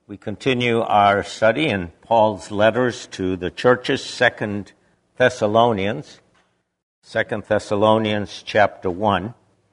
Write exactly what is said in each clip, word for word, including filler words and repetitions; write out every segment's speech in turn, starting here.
We continue our study in Paul's letters to the churches, Second Thessalonians, Second Thessalonians chapter one.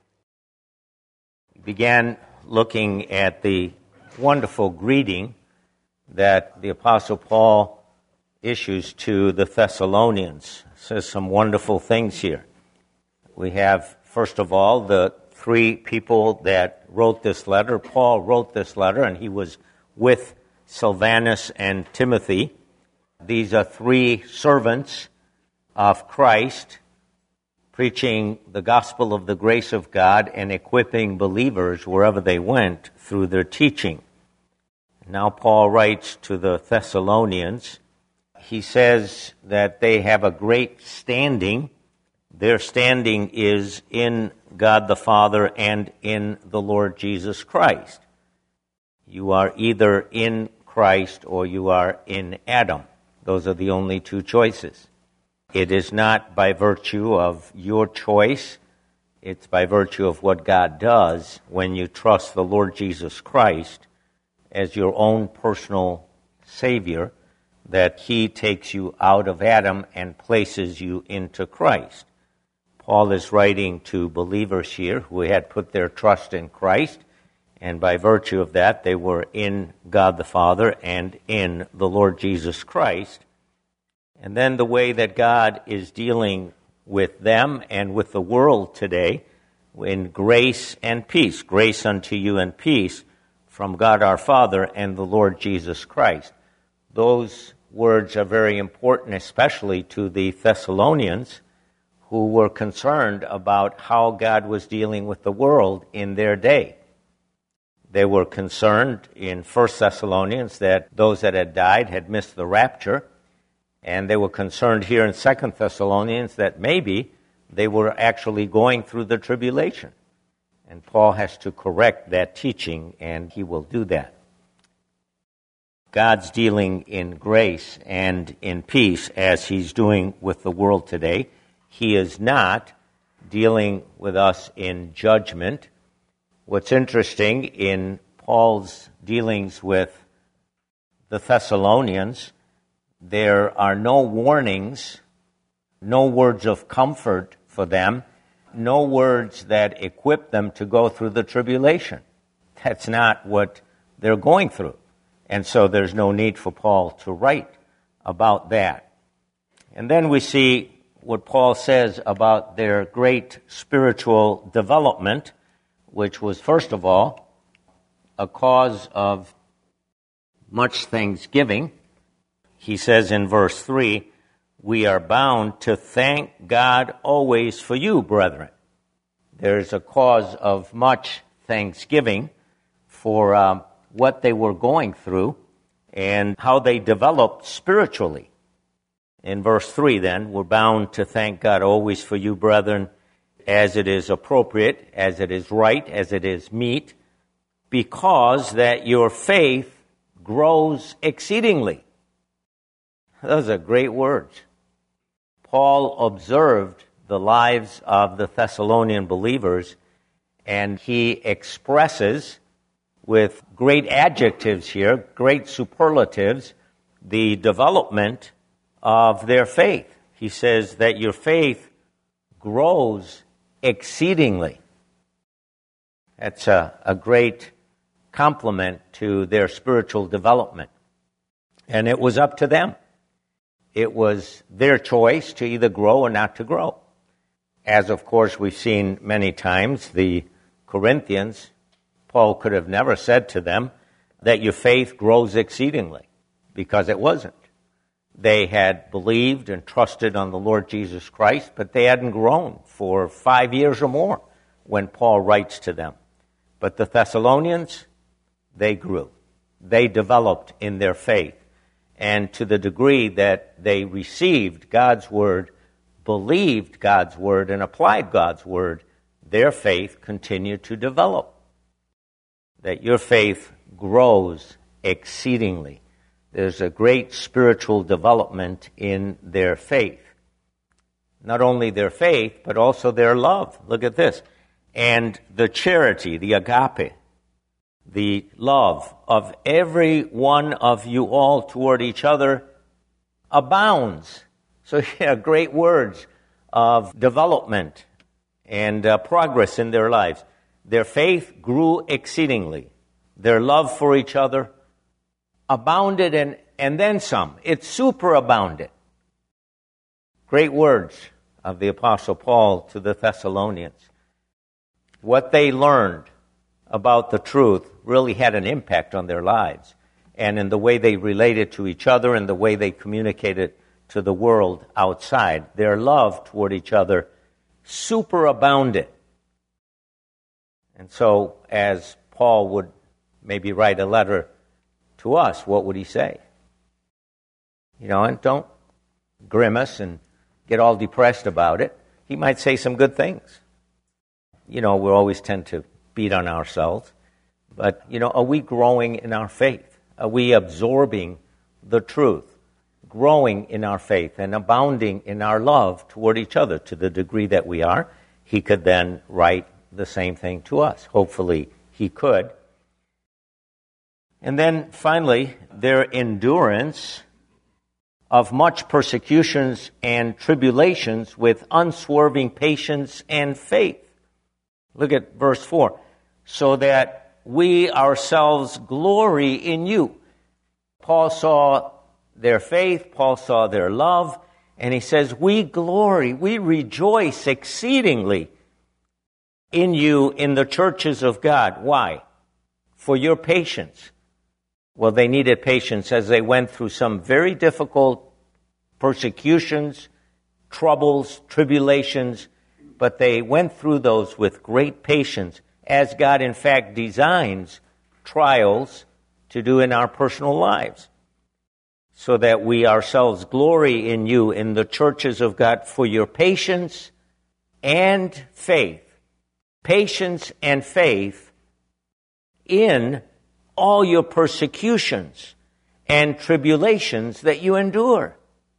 We began looking at the wonderful greeting that the Apostle Paul issues to the Thessalonians. It says some wonderful things here. We have, first of all, the three people that wrote this letter. Paul wrote this letter, and he was with Silvanus and Timothy. These are three servants of Christ, preaching the gospel of the grace of God and equipping believers wherever they went through their teaching. Now Paul writes to the Thessalonians. He says that they have a great standing. Their standing is in God the Father and in the Lord Jesus Christ. You are either in Christ or you are in Adam. Those are the only two choices. It is not by virtue of your choice. It's by virtue of what God does when you trust the Lord Jesus Christ as your own personal Savior, that He takes you out of Adam and places you into Christ. Paul is writing to believers here who had put their trust in Christ, and by virtue of that, they were in God the Father and in the Lord Jesus Christ. And then the way that God is dealing with them and with the world today in grace and peace. Grace unto you and peace from God our Father and the Lord Jesus Christ. Those words are very important, especially to the Thessalonians, who were concerned about how God was dealing with the world in their day. They were concerned in First Thessalonians that those that had died had missed the rapture, and they were concerned here in Second Thessalonians that maybe they were actually going through the tribulation. And Paul has to correct that teaching, and he will do that. God's dealing in grace and in peace as He's doing with the world today. He is not dealing with us in judgment. What's interesting in Paul's dealings with the Thessalonians, there are no warnings, no words of comfort for them, no words that equip them to go through the tribulation. That's not what they're going through. And so there's no need for Paul to write about that. And then we see what Paul says about their great spiritual development, which was, first of all, a cause of much thanksgiving. He says in verse three, "We are bound to thank God always for you, brethren." There's a cause of much thanksgiving for um, what they were going through and how they developed spiritually. In verse three, then, we're bound to thank God always for you, brethren, as it is appropriate, as it is right, as it is meet, because that your faith grows exceedingly. Those are great words. Paul observed the lives of the Thessalonian believers, and he expresses with great adjectives here, great superlatives, the development of their faith. He says that your faith grows exceedingly. That's a, a great compliment to their spiritual development. And it was up to them. It was their choice to either grow or not to grow. As, of course, we've seen many times, the Corinthians, Paul could have never said to them that your faith grows exceedingly, because it wasn't. They had believed and trusted on the Lord Jesus Christ, but they hadn't grown for five years or more when Paul writes to them. But the Thessalonians, they grew. They developed in their faith. And to the degree that they received God's word, believed God's word, and applied God's word, their faith continued to develop. That your faith grows exceedingly. There's a great spiritual development in their faith. Not only their faith, but also their love. Look at this. And the charity, the agape, the love of every one of you all toward each other abounds. So, yeah, great words of development and uh, progress in their lives. Their faith grew exceedingly. Their love for each other abounded and, and then some. It superabounded. Great words of the Apostle Paul to the Thessalonians. What they learned about the truth really had an impact on their lives and in the way they related to each other and the way they communicated to the world outside. Their love toward each other superabounded. And so, as Paul would maybe write a letter to us, what would he say? You know, and don't grimace and get all depressed about it. He might say some good things. You know, we always tend to beat on ourselves. But, you know, are we growing in our faith? Are we absorbing the truth, growing in our faith, and abounding in our love toward each other to the degree that we are? He could then write the same thing to us. Hopefully he could. And then finally, their endurance of much persecutions and tribulations with unswerving patience and faith. Look at verse four. So that we ourselves glory in you. Paul saw their faith, Paul saw their love, and he says, we glory, we rejoice exceedingly in you in the churches of God. Why? For your patience. Well, they needed patience as they went through some very difficult persecutions, troubles, tribulations, but they went through those with great patience, as God, in fact, designs trials to do in our personal lives, so that we ourselves glory in you in the churches of God for your patience and faith. Patience and faith in all your persecutions and tribulations that you endure.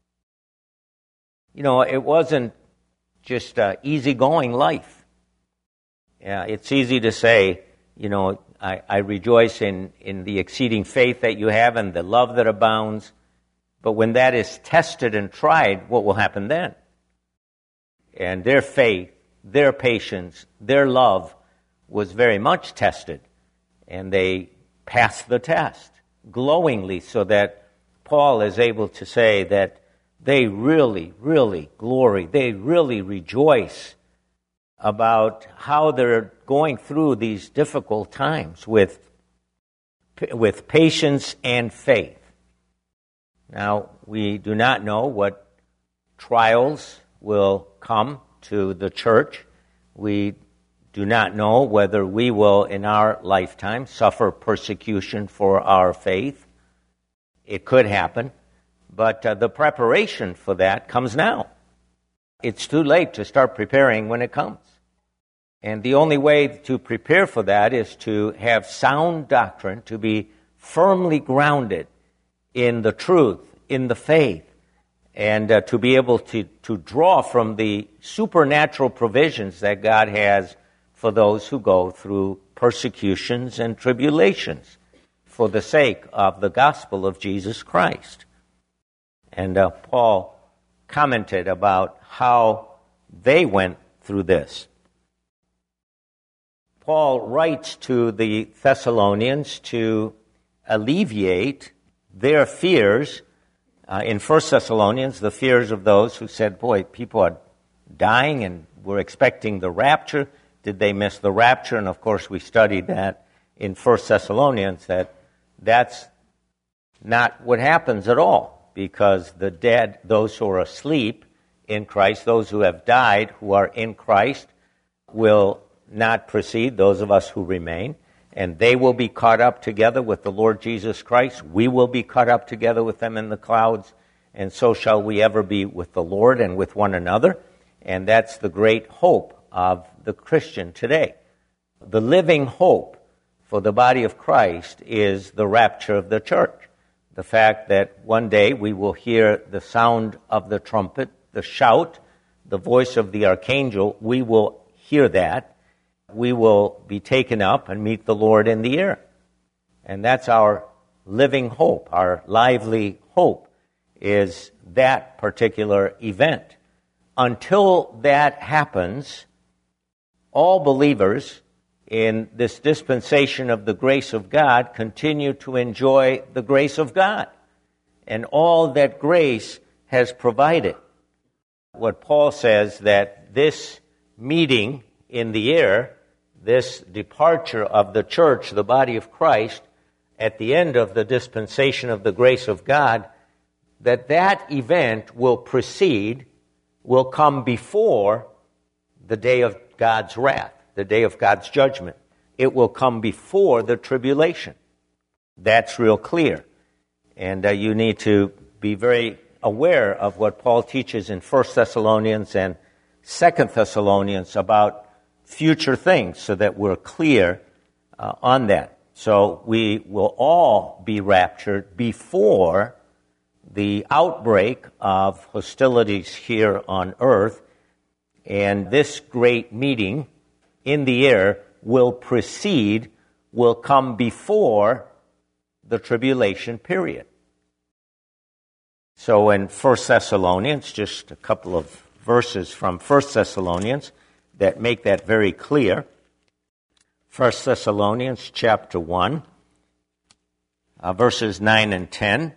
You know, it wasn't just uh, easygoing life. Yeah, it's easy to say, you know, I, I rejoice in, in the exceeding faith that you have and the love that abounds. But when that is tested and tried, what will happen then? And their faith, their patience, their love was very much tested. And they passed the test glowingly, so that Paul is able to say that they really, really glory, they really rejoice about how they're going through these difficult times with, with patience and faith. Now, we do not know what trials will come to the church. We do not know whether we will, in our lifetime, suffer persecution for our faith. It could happen, but uh, the preparation for that comes now. It's too late to start preparing when it comes. And the only way to prepare for that is to have sound doctrine, to be firmly grounded in the truth, in the faith, and uh, to be able to, to draw from the supernatural provisions that God has for those who go through persecutions and tribulations for the sake of the gospel of Jesus Christ. And uh, Paul commented about how they went through this. Paul writes to the Thessalonians to alleviate their fears. Uh, in First Thessalonians, the fears of those who said, boy, people are dying and we're expecting the rapture. Did they miss the rapture? And of course, we studied that in First Thessalonians, that that's not what happens at all, because the dead, those who are asleep in Christ, those who have died, who are in Christ, will not proceed, those of us who remain, and they will be caught up together with the Lord Jesus Christ. We will be caught up together with them in the clouds, and so shall we ever be with the Lord and with one another. And that's the great hope of the Christian today. The living hope for the body of Christ is the rapture of the church. The fact that one day we will hear the sound of the trumpet, the shout, the voice of the archangel. We will hear that. We will be taken up and meet the Lord in the air. And that's our living hope, our lively hope, is that particular event. Until that happens, all believers in this dispensation of the grace of God continue to enjoy the grace of God and all that grace has provided. What Paul says, that this meeting in the air, this departure of the church, the body of Christ, at the end of the dispensation of the grace of God, that that event will precede, will come before the day of God's wrath, the day of God's judgment. It will come before the tribulation. That's real clear. And uh, you need to be very aware of what Paul teaches in First Thessalonians and Second Thessalonians about future things, so that we're clear uh, on that. So we will all be raptured before the outbreak of hostilities here on earth, and this great meeting in the air will precede, will come before the tribulation period. So in First Thessalonians, just a couple of verses from First Thessalonians that make that very clear. First Thessalonians chapter one, uh, verses nine and ten.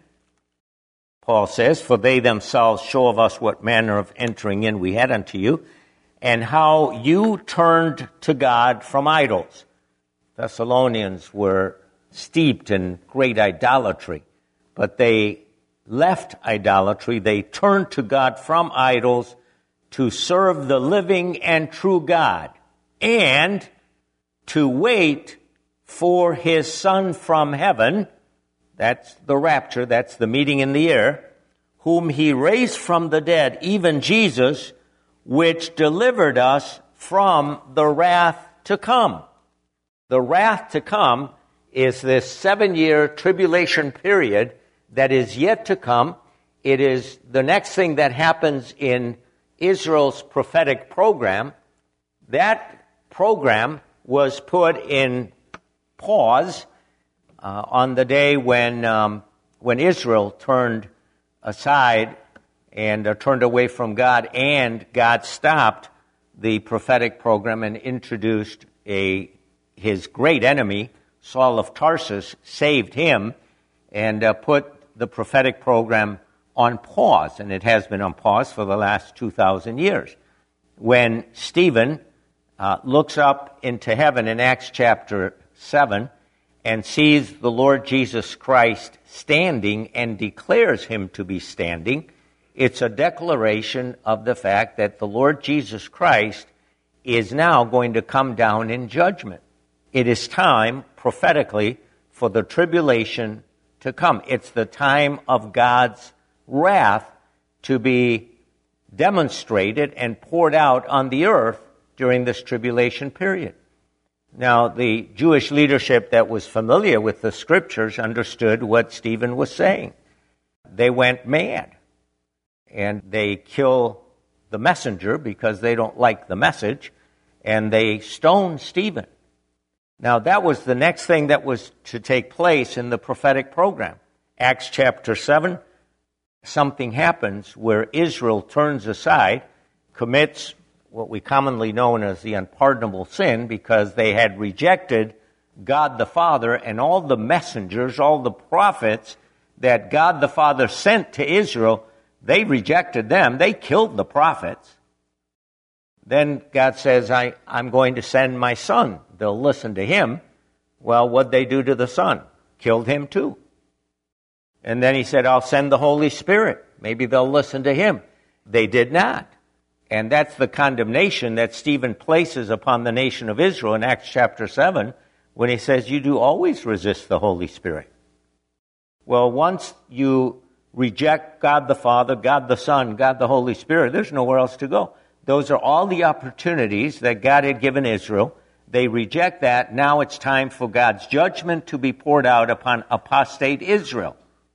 Paul says, "For they themselves show of us what manner of entering in we had unto you, and how you turned to God from idols." Thessalonians were steeped in great idolatry, but they left idolatry. They turned to God from idols to serve the living and true God, and to wait for his Son from heaven. That's the rapture, that's the meeting in the air, whom he raised from the dead, even Jesus, which delivered us from the wrath to come. The wrath to come is this seven-year tribulation period that is yet to come. It is the next thing that happens in Israel's prophetic program. That program was put in pause uh, on the day when um, when Israel turned aside and uh, turned away from God, and God stopped the prophetic program and introduced a his great enemy, Saul of Tarsus, saved him and uh, put the prophetic program on pause, and it has been on pause for the last two thousand years. When Stephen uh, looks up into heaven in Acts chapter seven and sees the Lord Jesus Christ standing and declares him to be standing, it's a declaration of the fact that the Lord Jesus Christ is now going to come down in judgment. It is time, prophetically, for the tribulation to come. It's the time of God's wrath to be demonstrated and poured out on the earth during this tribulation period. Now, the Jewish leadership that was familiar with the scriptures understood what Stephen was saying. They went mad, and they kill the messenger because they don't like the message, and they stone Stephen. Now, that was the next thing that was to take place in the prophetic program. Acts chapter seven, something happens where Israel turns aside, commits what we commonly know as the unpardonable sin, because they had rejected God the Father and all the messengers, all the prophets that God the Father sent to Israel. They rejected them. They killed the prophets. Then God says, I, I'm going to send my Son. They'll listen to him. Well, what'd they do to the Son? Killed him too. And then he said, I'll send the Holy Spirit. Maybe they'll listen to him. They did not. And that's the condemnation that Stephen places upon the nation of Israel in Acts chapter seven, when he says, you do always resist the Holy Spirit. Well, once you reject God the Father, God the Son, God the Holy Spirit, there's nowhere else to go. Those are all the opportunities that God had given Israel. They reject that. Now it's time for God's judgment to be poured out upon apostate Israel.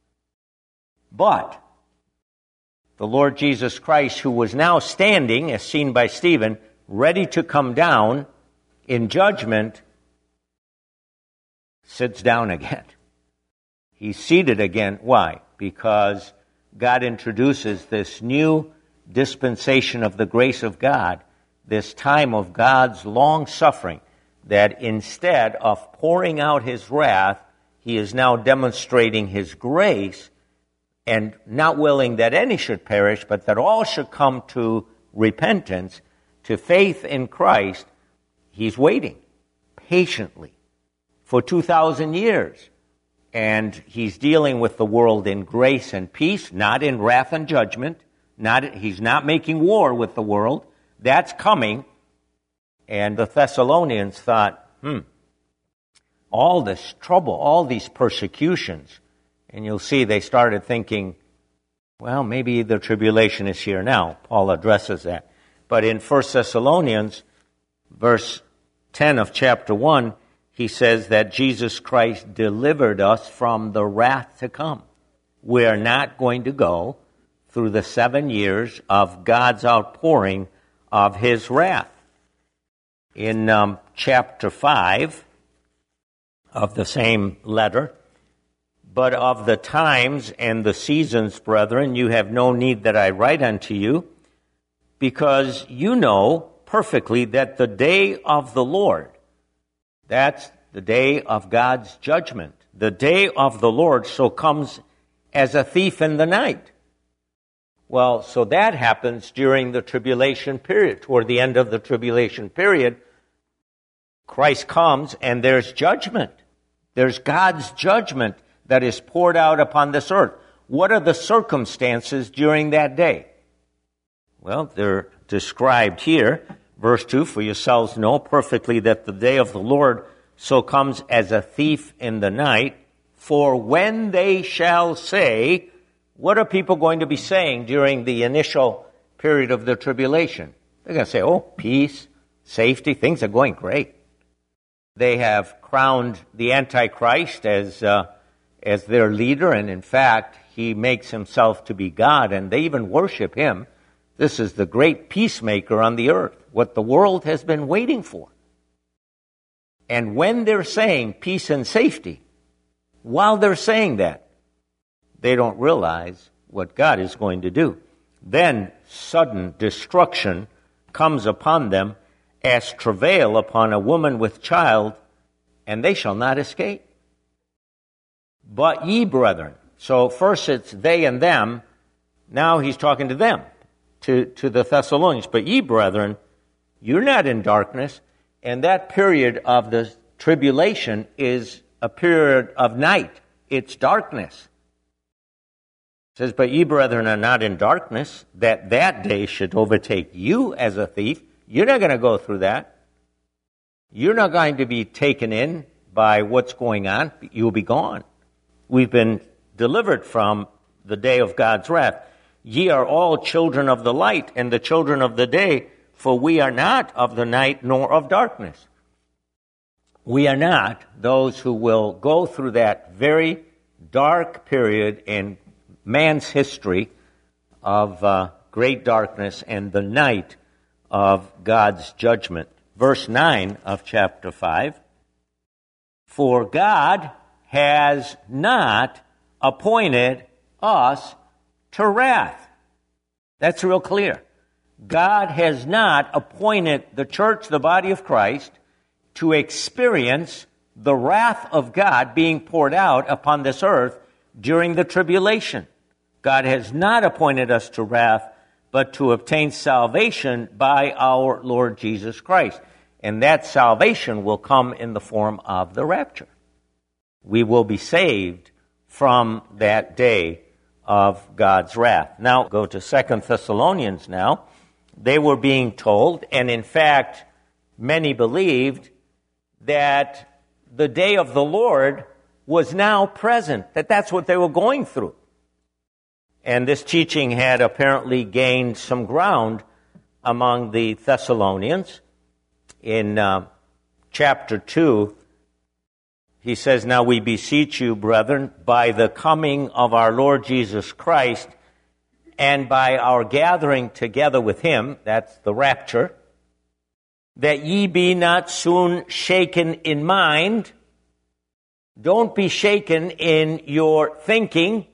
But the Lord Jesus Christ, who was now standing, as seen by Stephen, ready to come down in judgment, sits down again. He's seated again. Why? Because God introduces this new dispensation of the grace of God, this time of God's long suffering, that instead of pouring out his wrath, he is now demonstrating his grace, and not willing that any should perish, but that all should come to repentance, to faith in Christ. He's waiting patiently for two thousand years. And he's dealing with the world in grace and peace, not in wrath and judgment. Not, he's not making war with the world. That's coming. And the Thessalonians thought, hmm, all this trouble, all these persecutions. And you'll see they started thinking, well, maybe the tribulation is here now. Paul addresses that. But in First Thessalonians, verse ten of chapter one, he says that Jesus Christ delivered us from the wrath to come. We are not going to go through the seven years of God's outpouring of his wrath. In um, chapter five of the same letter, but of the times and the seasons, brethren, you have no need that I write unto you, because you know perfectly that the day of the Lord, that's the day of God's judgment, the day of the Lord so comes as a thief in the night. Well, so that happens during the tribulation period. Toward the end of the tribulation period, Christ comes and there's judgment. There's God's judgment that is poured out upon this earth. What are the circumstances during that day? Well, they're described here. Verse two, for yourselves know perfectly that the day of the Lord so comes as a thief in the night. For when they shall say, what are people going to be saying during the initial period of the tribulation? They're going to say, oh, peace, safety, things are going great. They have crowned the Antichrist as uh, as their leader, and in fact, he makes himself to be God, and they even worship him. This is the great peacemaker on the earth, what the world has been waiting for. And when they're saying peace and safety, while they're saying that, they don't realize what God is going to do. Then sudden destruction comes upon them as travail upon a woman with child, and they shall not escape. But ye, brethren, so first it's they and them, now he's talking to them, to, to the Thessalonians. But ye, brethren, you're not in darkness, and that period of the tribulation is a period of night. It's darkness. It says, but ye, brethren, are not in darkness, that that day should overtake you as a thief. You're not going to go through that. You're not going to be taken in by what's going on. You'll be gone. We've been delivered from the day of God's wrath. Ye are all children of the light and the children of the day, for we are not of the night nor of darkness. We are not those who will go through that very dark period in man's history of uh, great darkness and the night of God's judgment. Verse nine of chapter five, for God has not appointed us to wrath. That's real clear. God has not appointed the church, the body of Christ, to experience the wrath of God being poured out upon this earth during the tribulation. God has not appointed us to wrath, but to obtain salvation by our Lord Jesus Christ. And that salvation will come in the form of the rapture. We will be saved from that day of God's wrath. Now, go to Second Thessalonians now. They were being told, and in fact, many believed, that the day of the Lord was now present, that that's what they were going through. And this teaching had apparently gained some ground among the Thessalonians. In uh, chapter two, he says, now we beseech you, brethren, by the coming of our Lord Jesus Christ, and by our gathering together with him, that's the rapture, that ye be not soon shaken in mind, Don't be shaken in your thinking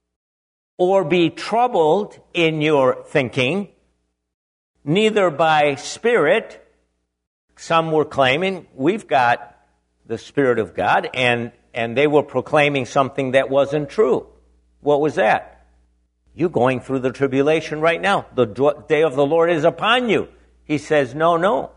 or be troubled in your thinking, neither by spirit. Some were claiming, we've got the Spirit of God, and, and they were proclaiming something that wasn't true. What was that? You're going through the tribulation right now. The day of the Lord is upon you. He says, no, no.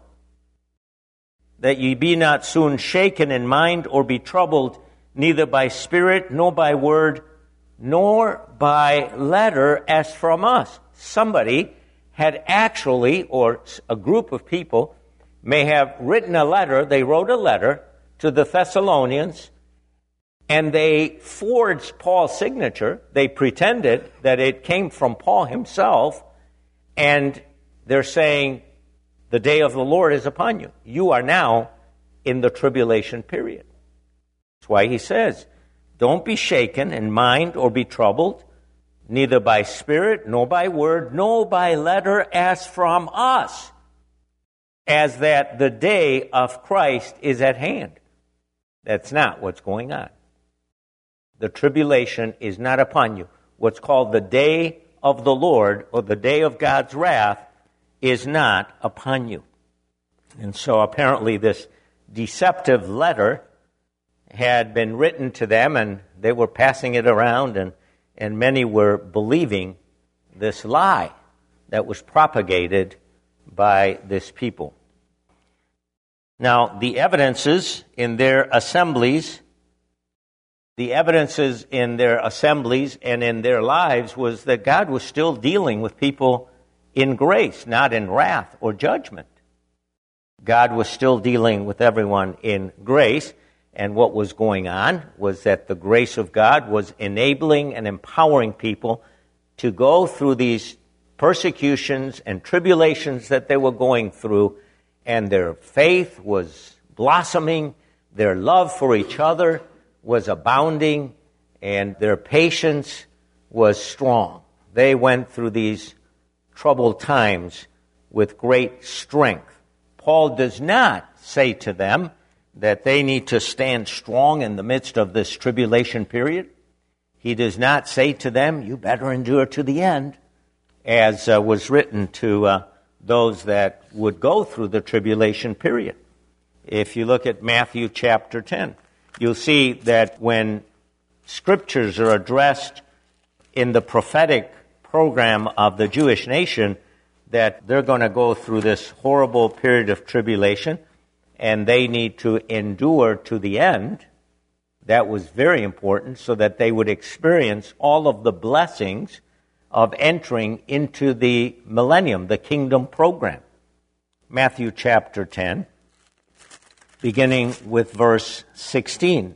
That ye be not soon shaken in mind or be troubled, neither by spirit, nor by word, nor by letter as from us. Somebody had actually, or a group of people, may have written a letter. They wrote a letter to the Thessalonians, and they forged Paul's signature. They pretended that it came from Paul himself, and they're saying, the day of the Lord is upon you. You are now in the tribulation period. That's why he says, don't be shaken in mind or be troubled, neither by spirit, nor by word, nor by letter as from us, as that the day of Christ is at hand. That's not what's going on. The tribulation is not upon you. What's called the day of the Lord, or the day of God's wrath, is not upon you. And so apparently this deceptive letter had been written to them, and they were passing it around, and, and many were believing this lie that was propagated by this people. Now, the evidences in their assemblies, the evidences in their assemblies and in their lives was that God was still dealing with people in grace, not in wrath or judgment. God was still dealing with everyone in grace, and what was going on was that the grace of God was enabling and empowering people to go through these persecutions and tribulations that they were going through, and their faith was blossoming, their love for each other was abounding, and their patience was strong. They went through these troubled times with great strength. Paul does not say to them that they need to stand strong in the midst of this tribulation period. He does not say to them, you better endure to the end, as uh, was written to uh, those that would go through the tribulation period. If you look at Matthew chapter ten, you'll see that when scriptures are addressed in the prophetic program of the Jewish nation, that they're going to go through this horrible period of tribulation, and they need to endure to the end. That was very important, so that they would experience all of the blessings of entering into the millennium, the kingdom program. Matthew chapter ten, beginning with verse sixteen.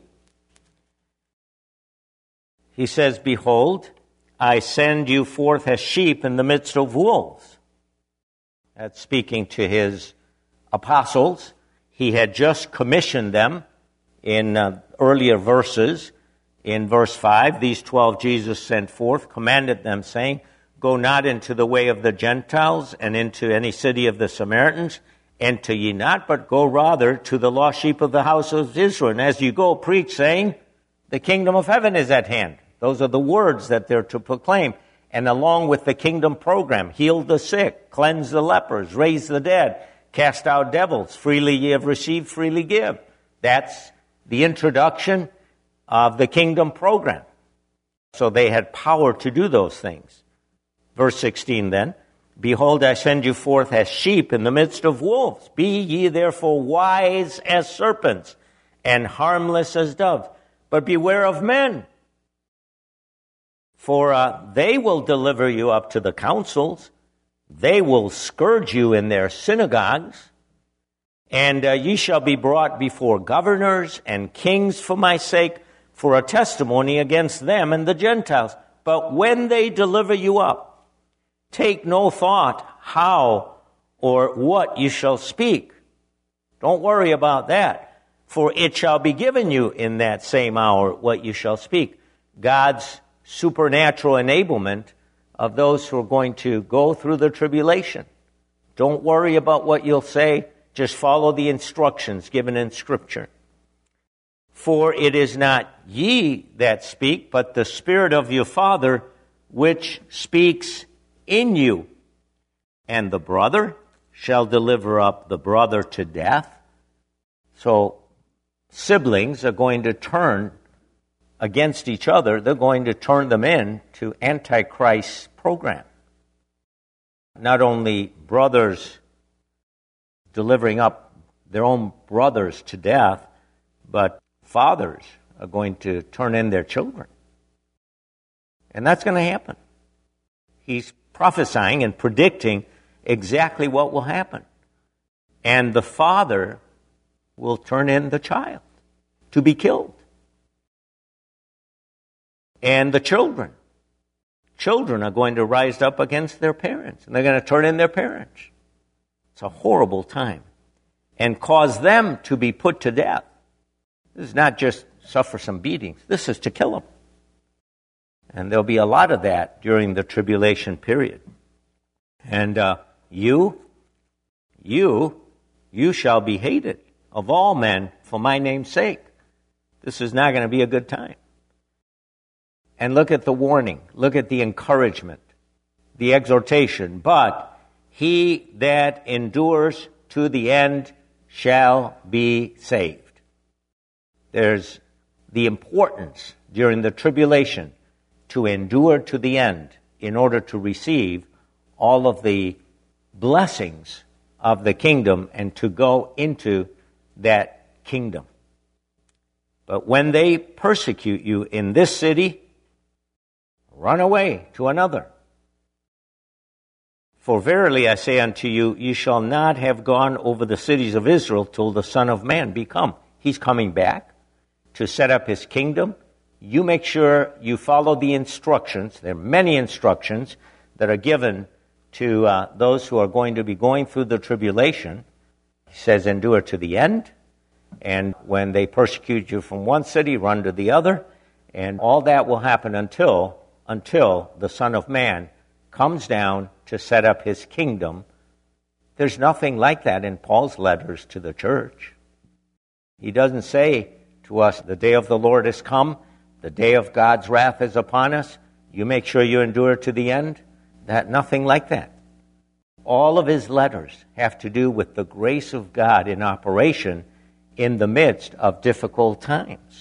He says, behold, I send you forth as sheep in the midst of wolves. That's speaking to his apostles. He had just commissioned them in uh, earlier verses. In verse five, these twelve Jesus sent forth, commanded them, saying, go not into the way of the Gentiles and into any city of the Samaritans. Enter ye not, but go rather to the lost sheep of the house of Israel. And as you go, preach, saying, the kingdom of heaven is at hand. Those are the words that they're to proclaim. And along with the kingdom program, heal the sick, cleanse the lepers, raise the dead, cast out devils. Freely ye have received, freely give. That's the introduction of the kingdom program. So they had power to do those things. Verse sixteen then, behold, I send you forth as sheep in the midst of wolves. Be ye therefore wise as serpents and harmless as doves. But beware of men, for uh, they will deliver you up to the councils. They will scourge you in their synagogues. And uh, ye shall be brought before governors and kings for my sake, for a testimony against them and the Gentiles. But when they deliver you up, take no thought how or what you shall speak. Don't worry about that, for it shall be given you in that same hour what you shall speak. God's supernatural enablement of those who are going to go through the tribulation. Don't worry about what you'll say. Just follow the instructions given in Scripture. For it is not ye that speak, but the Spirit of your Father which speaks in you. And the brother shall deliver up the brother to death. So siblings are going to turn against each other. They're going to turn them in to Antichrist's program. Not only brothers delivering up their own brothers to death, but fathers are going to turn in their children. And that's going to happen. He's prophesying and predicting exactly what will happen. And the father will turn in the child to be killed. And the children. Children are going to rise up against their parents, and they're going to turn in their parents. It's a horrible time. And cause them to be put to death. This is not just suffer some beatings. This is to kill them. And there'll be a lot of that during the tribulation period. And uh, you, you, you shall be hated of all men for my name's sake. This is not going to be a good time. And look at the warning. Look at the encouragement, the exhortation. But he that endures to the end shall be saved. There's the importance during the tribulation to endure to the end in order to receive all of the blessings of the kingdom and to go into that kingdom. But when they persecute you in this city, run away to another. For verily I say unto you, ye shall not have gone over the cities of Israel till the Son of Man be come. He's coming back to set up his kingdom. You make sure you follow the instructions. There are many instructions that are given to uh, those who are going to be going through the tribulation. He says, endure to the end. And when they persecute you from one city, run to the other. And all that will happen until, until the Son of Man comes down to set up his kingdom. There's nothing like that in Paul's letters to the church. He doesn't say to us, the day of the Lord has come, the day of God's wrath is upon us, you make sure you endure to the end. That nothing like that. All of his letters have to do with the grace of God in operation in the midst of difficult times.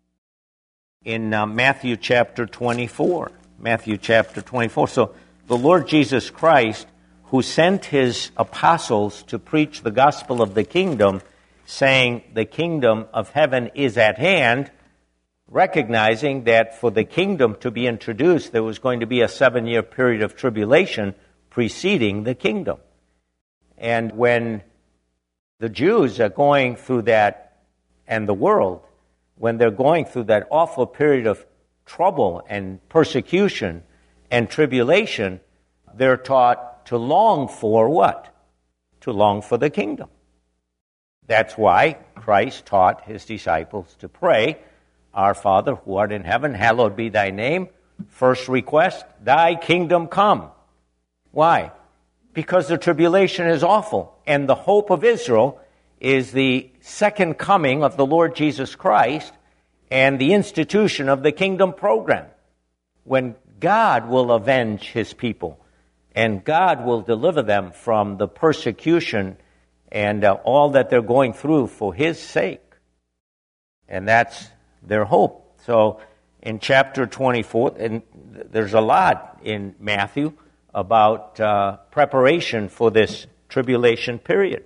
In uh, Matthew chapter twenty-four, Matthew chapter twenty-four, so the Lord Jesus Christ, who sent his apostles to preach the gospel of the kingdom, saying the kingdom of heaven is at hand, recognizing that for the kingdom to be introduced, there was going to be a seven-year period of tribulation preceding the kingdom. And when the Jews are going through that, and the world, when they're going through that awful period of trouble and persecution and tribulation, they're taught to long for what? To long for the kingdom. That's why Christ taught his disciples to pray, Our Father who art in heaven, hallowed be thy name. First request, thy kingdom come. Why? Because the tribulation is awful, and the hope of Israel is the second coming of the Lord Jesus Christ and the institution of the kingdom program, when God will avenge his people, and God will deliver them from the persecution and uh, all that they're going through for his sake. And that's their hope. So in chapter twenty-four, and there's a lot in Matthew about uh, preparation for this tribulation period.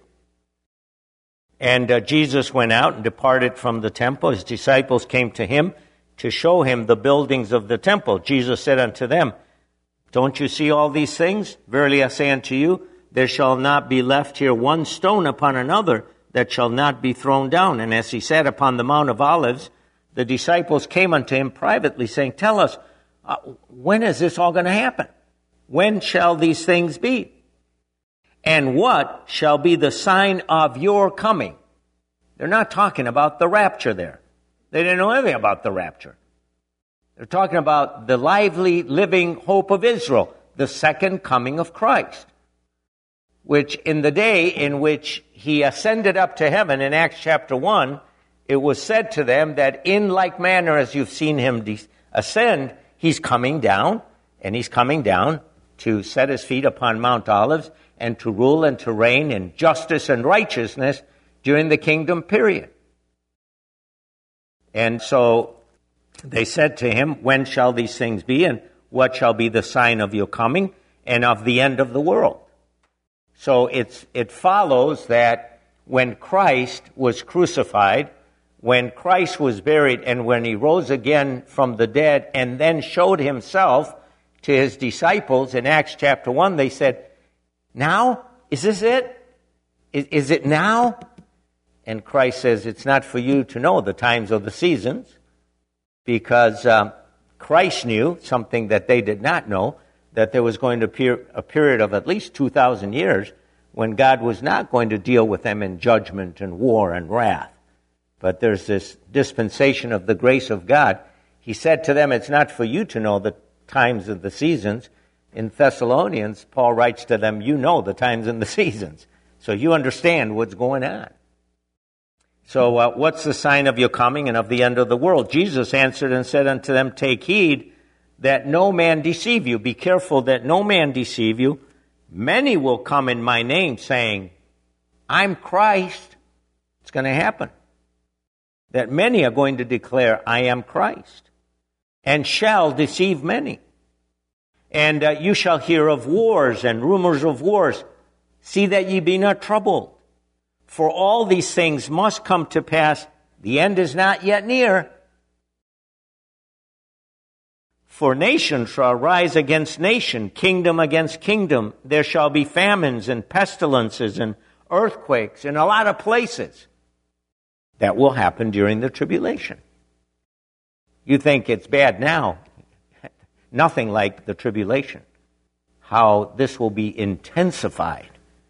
And uh, Jesus went out and departed from the temple. His disciples came to him to show him the buildings of the temple. Jesus said unto them, Don't you see all these things? Verily I say unto you, there shall not be left here one stone upon another that shall not be thrown down. And as he sat upon the Mount of Olives, the disciples came unto him privately, saying, Tell us, uh, when is this all going to happen? When shall these things be? And what shall be the sign of your coming? They're not talking about the rapture there. They didn't know anything about the rapture. They're talking about the lively, living hope of Israel, the second coming of Christ, which in the day in which he ascended up to heaven in Acts chapter one, it was said to them that in like manner as you've seen him de- ascend, he's coming down, and he's coming down to set his feet upon Mount Olives and to rule and to reign in justice and righteousness during the kingdom period. And so they said to him, when shall these things be, and what shall be the sign of your coming and of the end of the world? So it's, it follows that when Christ was crucified, when Christ was buried, and when he rose again from the dead and then showed himself to his disciples in Acts chapter one, they said, now? Is this it? Is, is it now? And Christ says, it's not for you to know the times or the seasons, because um, Christ knew something that they did not know, that there was going to be a period of at least two thousand years when God was not going to deal with them in judgment and war and wrath. But there's this dispensation of the grace of God. He said to them, it's not for you to know the times of the seasons. In Thessalonians, Paul writes to them, you know the times and the seasons. So you understand what's going on. So uh, what's the sign of your coming and of the end of the world? Jesus answered and said unto them, take heed that no man deceive you. Be careful that no man deceive you. Many will come in my name saying, I'm Christ. It's going to happen. That many are going to declare, I am Christ, and shall deceive many. And uh, you shall hear of wars and rumors of wars. See that ye be not troubled. For all these things must come to pass. The end is not yet near. For nation shall rise against nation, kingdom against kingdom. There shall be famines and pestilences and earthquakes in a lot of places. That will happen during the tribulation. You think it's bad now. Nothing like the tribulation. How this will be intensified.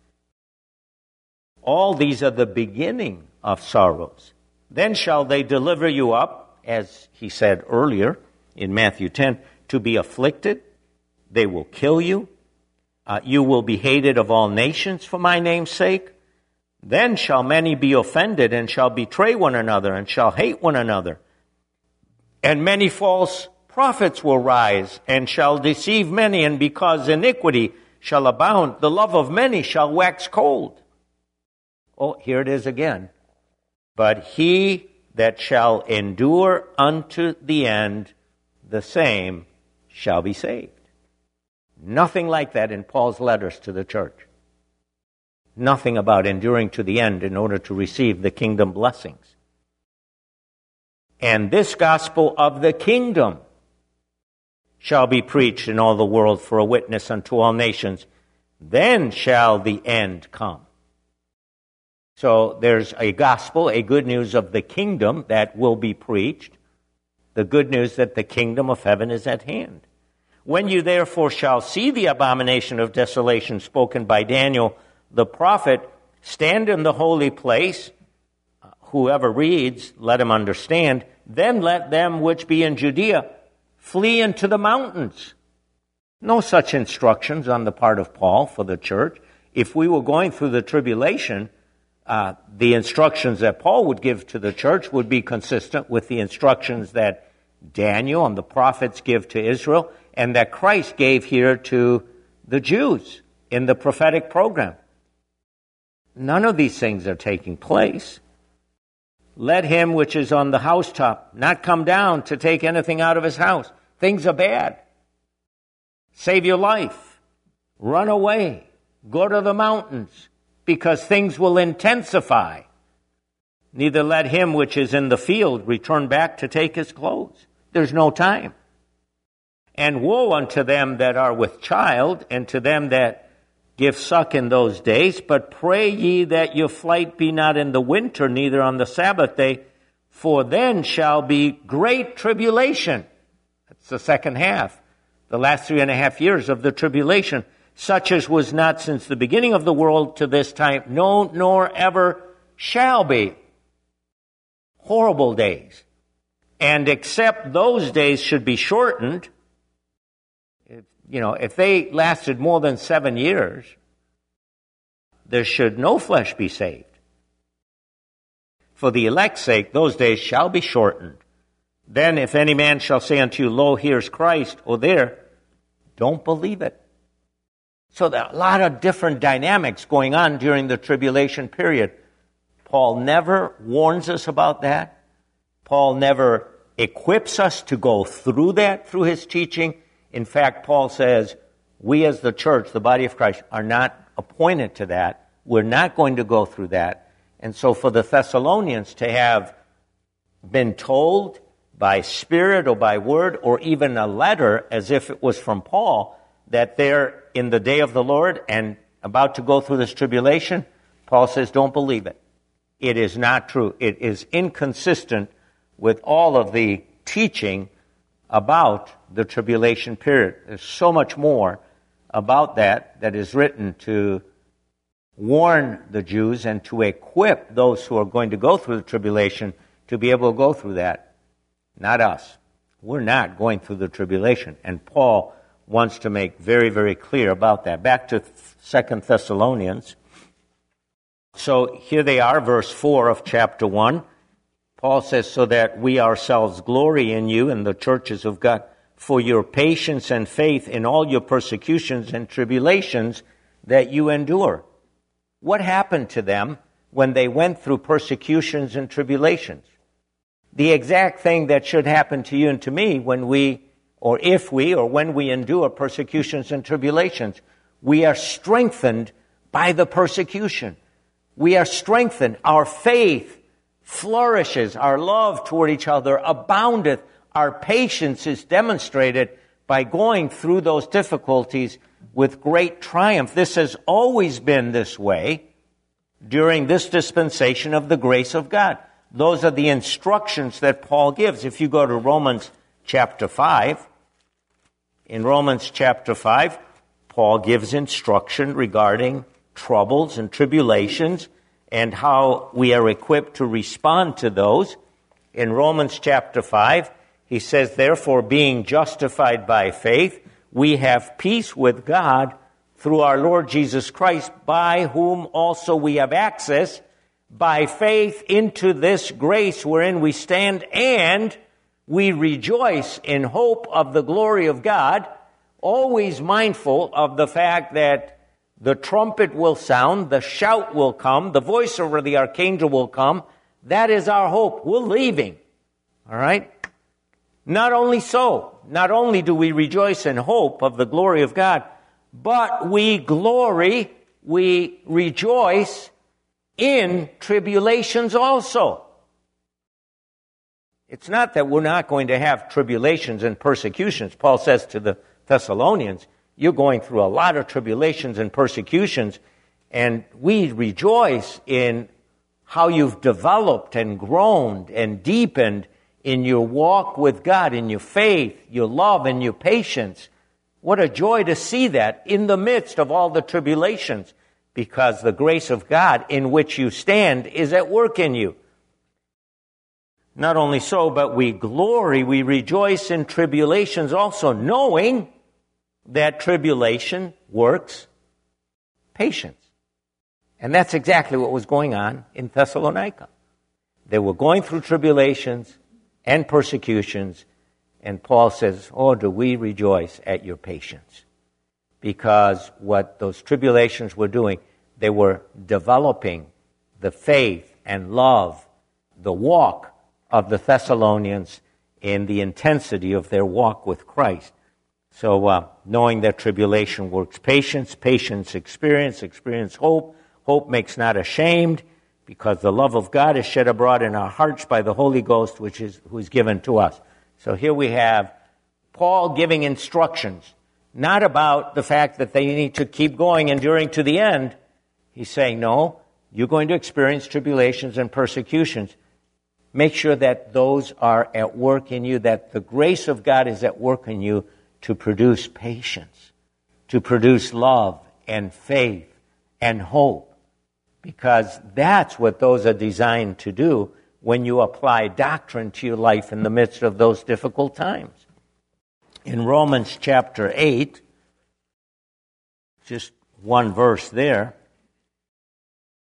All these are the beginning of sorrows. Then shall they deliver you up, as he said earlier in Matthew ten, to be afflicted. They will kill you. Uh, you will be hated of all nations for my name's sake. Then shall many be offended and shall betray one another and shall hate one another. And many false prophets will rise and shall deceive many, and because iniquity shall abound, the love of many shall wax cold. Oh, here it is again. But he that shall endure unto the end, the same shall be saved. Nothing like that in Paul's letters to the church. Nothing about enduring to the end in order to receive the kingdom blessings. And this gospel of the kingdom shall be preached in all the world for a witness unto all nations. Then shall the end come. So there's a gospel, a good news of the kingdom that will be preached. The good news that the kingdom of heaven is at hand. When you therefore shall see the abomination of desolation spoken by Daniel the prophet stand in the holy place, whoever reads, let him understand. Then let them which be in Judea flee into the mountains. No such instructions on the part of Paul for the church. If we were going through the tribulation, uh, the instructions that Paul would give to the church would be consistent with the instructions that Daniel and the prophets give to Israel, and that Christ gave here to the Jews in the prophetic program. None of these things are taking place. Let him which is on the housetop not come down to take anything out of his house. Things are bad. Save your life. Run away. Go to the mountains, because things will intensify. Neither let him which is in the field return back to take his clothes. There's no time. And woe unto them that are with child, and to them that give suck in those days. But pray ye that your flight be not in the winter, neither on the Sabbath day, for then shall be great tribulation. That's the second half, the last three and a half years of the tribulation, such as was not since the beginning of the world to this time, no, nor ever shall be. Horrible days. And except those days should be shortened, if, you know, if they lasted more than seven years, there should no flesh be saved. For the elect's sake, those days shall be shortened. Then if any man shall say unto you, Lo, here's Christ, or there, don't believe it. So there are a lot of different dynamics going on during the tribulation period. Paul never warns us about that. Paul never equips us to go through that through his teaching. In fact, Paul says, we as the church, the body of Christ, are not appointed to that. We're not going to go through that. And so for the Thessalonians to have been told by spirit or by word or even a letter as if it was from Paul that they're in the day of the Lord and about to go through this tribulation, Paul says, don't believe it. It is not true. It is inconsistent with all of the teaching about the tribulation period. There's so much more about that that is written to warn the Jews and to equip those who are going to go through the tribulation to be able to go through that. Not us. We're not going through the tribulation. And Paul wants to make very, very clear about that. Back to Second Thessalonians. So here they are, verse four of chapter one. Paul says, so that we ourselves glory in you and the churches of God for your patience and faith in all your persecutions and tribulations that you endure. What happened to them when they went through persecutions and tribulations? The exact thing that should happen to you and to me when we, or if we, or when we endure persecutions and tribulations. We are strengthened by the persecution. We are strengthened. Our faith flourishes. Our love toward each other aboundeth. Our patience is demonstrated by going through those difficulties with great triumph. This has always been this way during this dispensation of the grace of God. Those are the instructions that Paul gives. If you go to Romans chapter five, in Romans chapter five, Paul gives instruction regarding troubles and tribulations and how we are equipped to respond to those. In Romans chapter five, he says, therefore, being justified by faith, we have peace with God through our Lord Jesus Christ, by whom also we have access by faith into this grace wherein we stand, and we rejoice in hope of the glory of God, always mindful of the fact that the trumpet will sound, the shout will come, the voice of the archangel will come. That is our hope. We're leaving. All right? Not only so, not only do we rejoice in hope of the glory of God, but we glory, we rejoice in tribulations also. It's not that we're not going to have tribulations and persecutions. Paul says to the Thessalonians, you're going through a lot of tribulations and persecutions, and we rejoice in how you've developed and grown and deepened in your walk with God, in your faith, your love, and your patience. What a joy to see that in the midst of all the tribulations, because the grace of God in which you stand is at work in you. Not only so, but we glory, we rejoice in tribulations also, knowing that tribulation works patience. And that's exactly what was going on in Thessalonica. They were going through tribulations and persecutions, and Paul says, oh, do we rejoice at your patience? Because what those tribulations were doing, they were developing the faith and love, the walk of the Thessalonians in the intensity of their walk with Christ. So uh, knowing that tribulation works patience, patience experience, experience hope, hope makes not ashamed, because the love of God is shed abroad in our hearts by the Holy Ghost, which is who is given to us. So here we have Paul giving instructions, not about the fact that they need to keep going, enduring to the end. He's saying, no, you're going to experience tribulations and persecutions. Make sure that those are at work in you, that the grace of God is at work in you to produce patience, to produce love and faith and hope. Because that's what those are designed to do when you apply doctrine to your life in the midst of those difficult times. In Romans chapter eight, just one verse there,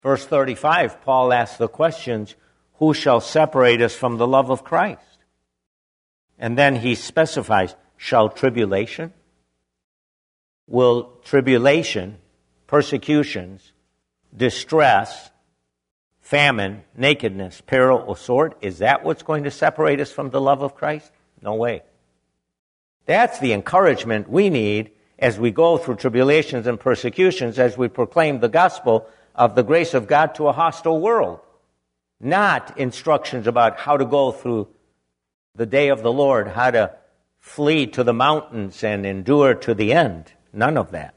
Verse thirty-five, Paul asks the questions, who shall separate us from the love of Christ? And then he specifies, shall tribulation? Will tribulation, persecutions, distress, famine, nakedness, peril, or sword, is that what's going to separate us from the love of Christ? No way. That's the encouragement we need as we go through tribulations and persecutions, as we proclaim the gospel of the grace of God to a hostile world. Not instructions about how to go through the day of the Lord, how to flee to the mountains and endure to the end. None of that.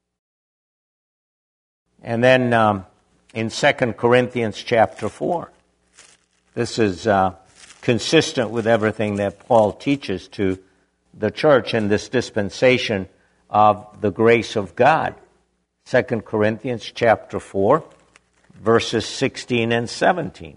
And then um, in Second Corinthians chapter four, this is uh, consistent with everything that Paul teaches to the church in this dispensation of the grace of God. Second Corinthians chapter four, verses sixteen and seventeen.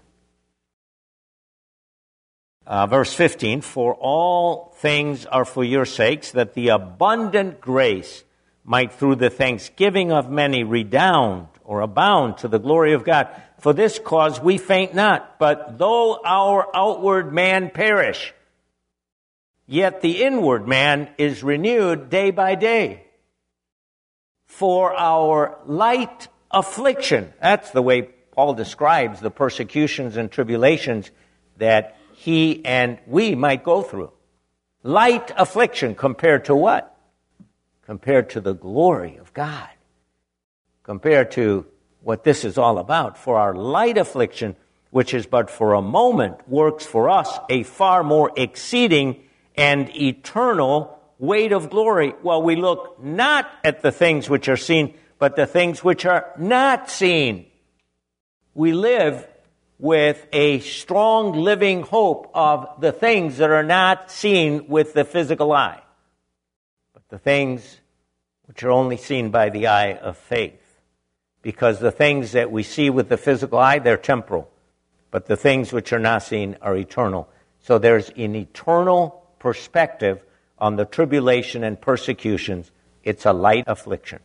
Uh, verse fifteen, for all things are for your sakes, that the abundant grace might through the thanksgiving of many redound or abound to the glory of God. For this cause we faint not, but though our outward man perish, yet the inward man is renewed day by day. For our light affliction, that's the way Paul describes the persecutions and tribulations that he and we might go through. Light affliction compared to what? Compared to the glory of God. Compared to what this is all about. For our light affliction, which is but for a moment, works for us a far more exceeding and eternal weight of glory, while we look not at the things which are seen, but the things which are not seen. We live with a strong living hope of the things that are not seen with the physical eye, but the things which are only seen by the eye of faith. Because the things that we see with the physical eye, they're temporal, but the things which are not seen are eternal. So there's an eternal perspective on the tribulation and persecutions. It's a light affliction.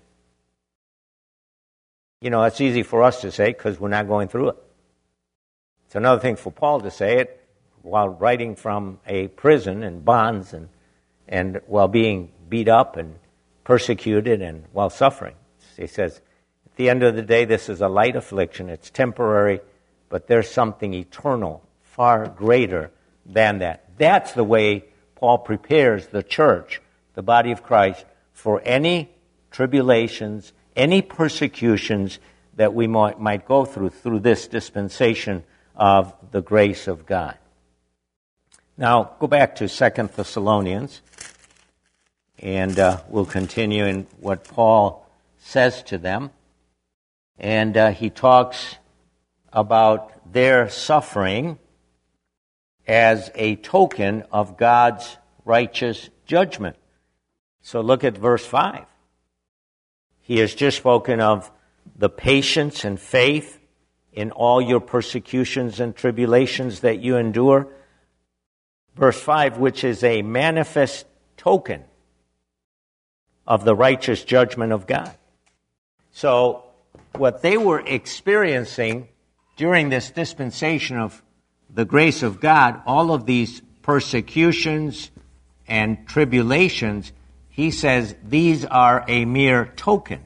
You know, it's easy for us to say because we're not going through it. It's another thing for Paul to say it while writing from a prison and bonds and, and while being beat up and persecuted and while suffering. He says, at the end of the day, this is a light affliction. It's temporary, but there's something eternal, far greater than that. That's the way Paul prepares the church, the body of Christ, for any tribulations, any persecutions that we might, might go through through this dispensation of the grace of God. Now, go back to Second Thessalonians, and uh, we'll continue in what Paul says to them. And uh, he talks about their suffering as a token of God's righteous judgment. So look at verse five. He has just spoken of the patience and faith in all your persecutions and tribulations that you endure. Verse five, which is a manifest token of the righteous judgment of God. So what they were experiencing during this dispensation of the grace of God, all of these persecutions and tribulations, he says these are a mere token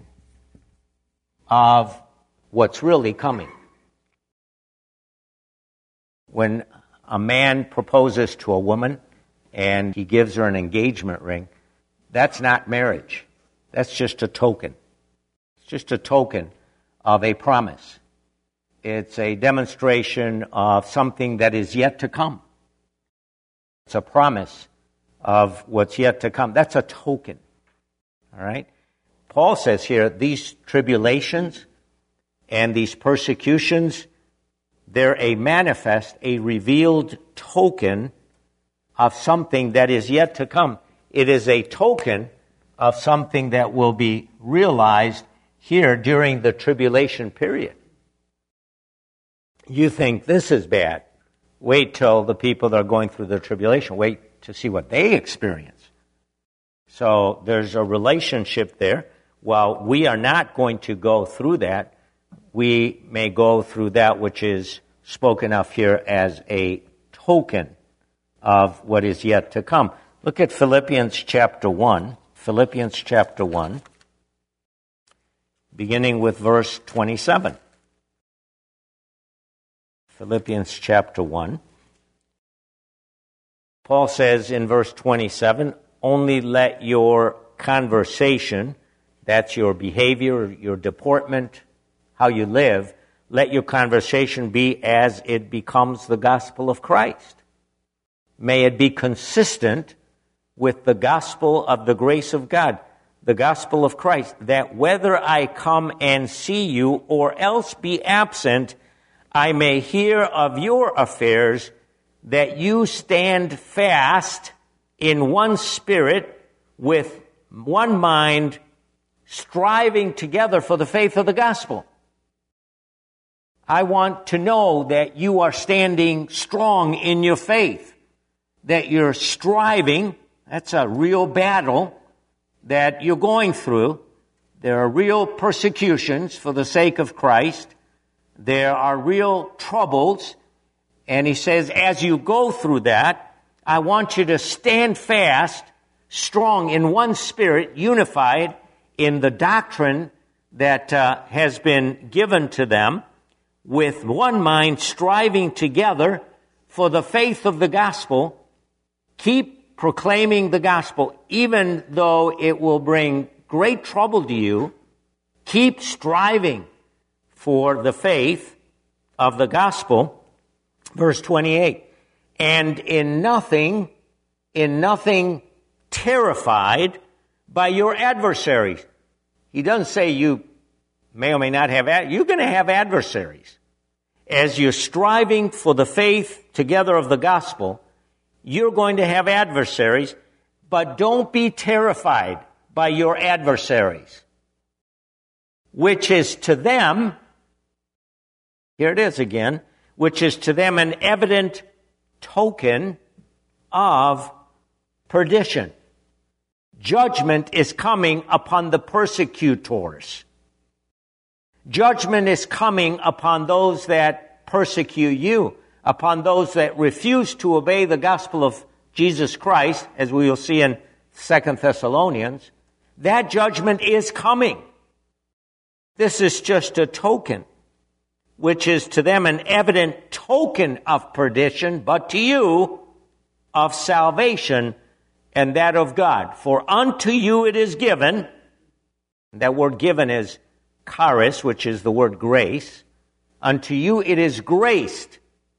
of what's really coming. When a man proposes to a woman and he gives her an engagement ring, that's not marriage. That's just a token. It's just a token of a promise. It's a demonstration of something that is yet to come. It's a promise of what's yet to come. That's a token. All right? Paul says here, these tribulations and these persecutions, they're a manifest, a revealed token of something that is yet to come. It is a token of something that will be realized here during the tribulation period. You think this is bad. Wait till the people that are going through the tribulation, wait to see what they experience. So there's a relationship there. While we are not going to go through that, we may go through that which is spoken of here as a token of what is yet to come. Look at Philippians chapter one. Philippians chapter one, beginning with verse twenty-seven. Philippians chapter one. Paul says in verse twenty-seven, only let your conversation, that's your behavior, your deportment, how you live, let your conversation be as it becomes the gospel of Christ. May it be consistent with the gospel of the grace of God, the gospel of Christ, that whether I come and see you or else be absent, I may hear of your affairs, that you stand fast in one spirit, with one mind, striving together for the faith of the gospel. I want to know that you are standing strong in your faith, that you're striving. That's a real battle that you're going through. There are real persecutions for the sake of Christ. There are real troubles. And he says, as you go through that, I want you to stand fast, strong in one spirit, unified in the doctrine that uh, has been given to them, with one mind, striving together for the faith of the gospel. Keep proclaiming the gospel, even though it will bring great trouble to you. Keep striving for the faith of the gospel. Verse twenty-eight, and in nothing, in nothing terrified by your adversaries. He doesn't say you may or may not have, ad- you're going to have adversaries. As you're striving for the faith together of the gospel, you're going to have adversaries, but don't be terrified by your adversaries, which is to them, here it is again, which is to them an evident token of perdition. Judgment is coming upon the persecutors. Judgment is coming upon those that persecute you, upon those that refuse to obey the gospel of Jesus Christ, as we will see in Second Thessalonians. That judgment is coming. This is just a token, which is to them an evident token of perdition, but to you of salvation, and that of God. For unto you it is given, that word given is charis, which is the word grace. Unto you it is graced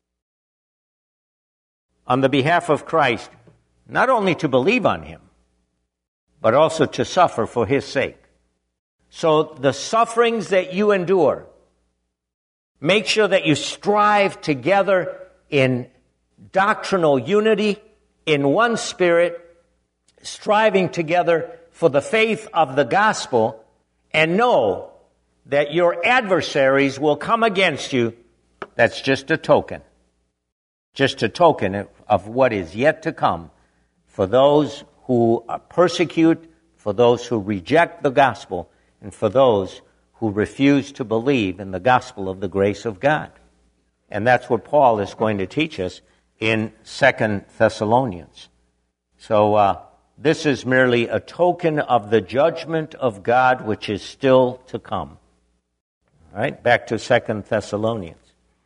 on the behalf of Christ, not only to believe on him, but also to suffer for his sake. So the sufferings that you endure, make sure that you strive together in doctrinal unity, in one spirit, striving together for the faith of the gospel, and know that your adversaries will come against you. That's just a token. Just a token of what is yet to come for those who persecute, for those who reject the gospel, and for those who refuse to believe in the gospel of the grace of God. And that's what Paul is going to teach us in Second Thessalonians. So uh, this is merely a token of the judgment of God which is still to come. All right, back to Second Thessalonians.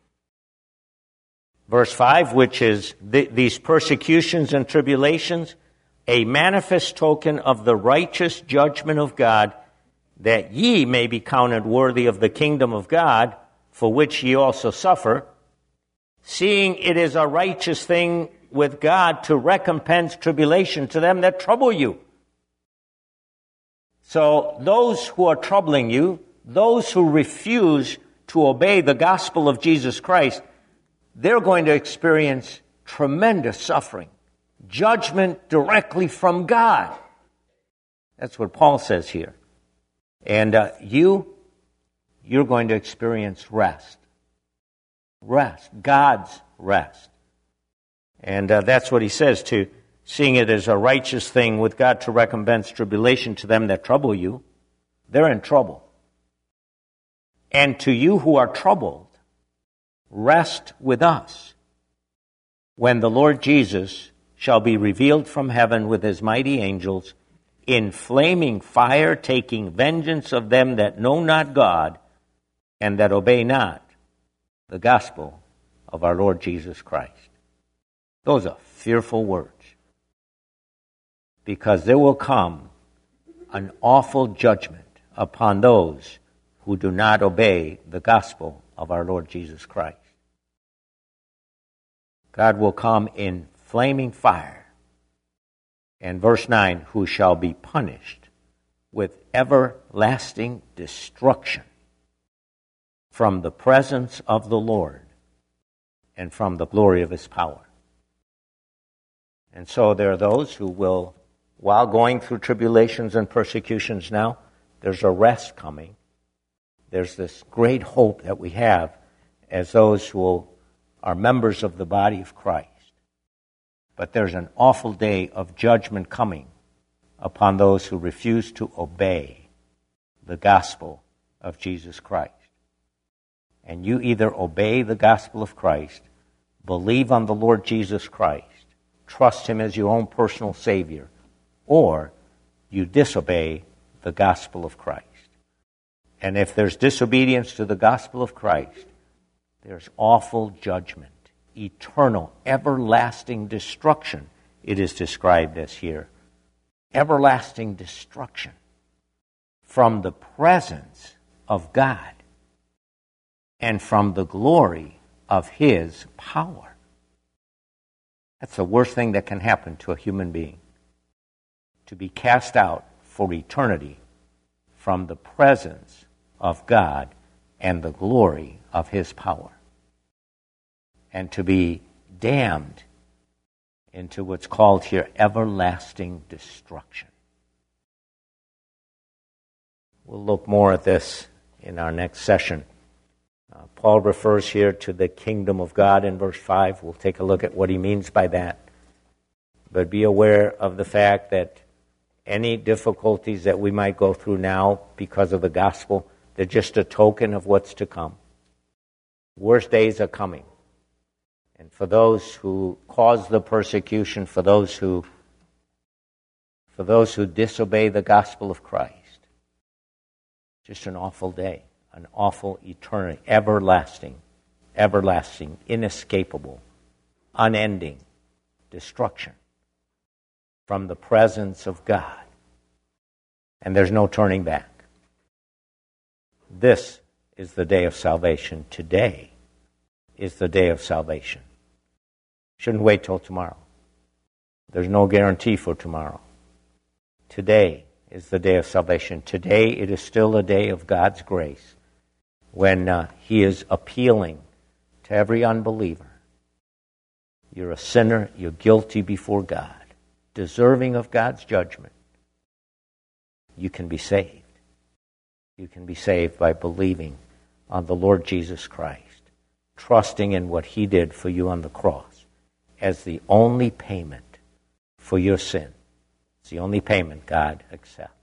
Verse five, which is th- these persecutions and tribulations, a manifest token of the righteous judgment of God, that ye may be counted worthy of the kingdom of God, for which ye also suffer, seeing it is a righteous thing with God to recompense tribulation to them that trouble you. So those who are troubling you, those who refuse to obey the gospel of Jesus Christ, they're going to experience tremendous suffering, judgment directly from God. That's what Paul says here. And uh, you, you're going to experience rest. Rest, God's rest. And uh, that's what he says, to seeing it as a righteous thing with God to recompense tribulation to them that trouble you. They're in trouble. And to you who are troubled, rest with us when the Lord Jesus shall be revealed from heaven with his mighty angels in flaming fire, taking vengeance of them that know not God and that obey not the gospel of our Lord Jesus Christ. Those are fearful words, because there will come an awful judgment upon those who do not obey the gospel of our Lord Jesus Christ. God will come in flaming fire. And verse nine, who shall be punished with everlasting destruction from the presence of the Lord and from the glory of his power. And so there are those who will, while going through tribulations and persecutions now, there's a rest coming. There's this great hope that we have as those who are members of the body of Christ. But there's an awful day of judgment coming upon those who refuse to obey the gospel of Jesus Christ. And you either obey the gospel of Christ, believe on the Lord Jesus Christ, trust him as your own personal Savior, or you disobey the gospel of Christ. And if there's disobedience to the gospel of Christ, there's awful judgment, eternal, everlasting destruction, it is described as here. Everlasting destruction from the presence of God and from the glory of his power. That's the worst thing that can happen to a human being, to be cast out for eternity from the presence of God and the glory of his power, and to be damned into what's called here everlasting destruction. We'll look more at this in our next session. Uh, Paul refers here to the kingdom of God in verse five. We'll take a look at what he means by that. But be aware of the fact that any difficulties that we might go through now because of the gospel, they're just a token of what's to come. Worse days are coming. And for those who cause the persecution, for those who for those who disobey the gospel of Christ, just an awful day, an awful eternity, everlasting, everlasting, inescapable, unending destruction from the presence of God. And there's no turning back. This is the day of salvation. Today is the day of salvation. Shouldn't wait till tomorrow. There's no guarantee for tomorrow. Today is the day of salvation. Today it is still a day of God's grace when uh, he is appealing to every unbeliever. You're a sinner, you're guilty before God, deserving of God's judgment. You can be saved. You can be saved by believing on the Lord Jesus Christ, trusting in what he did for you on the cross as the only payment for your sin. It's the only payment God accepts.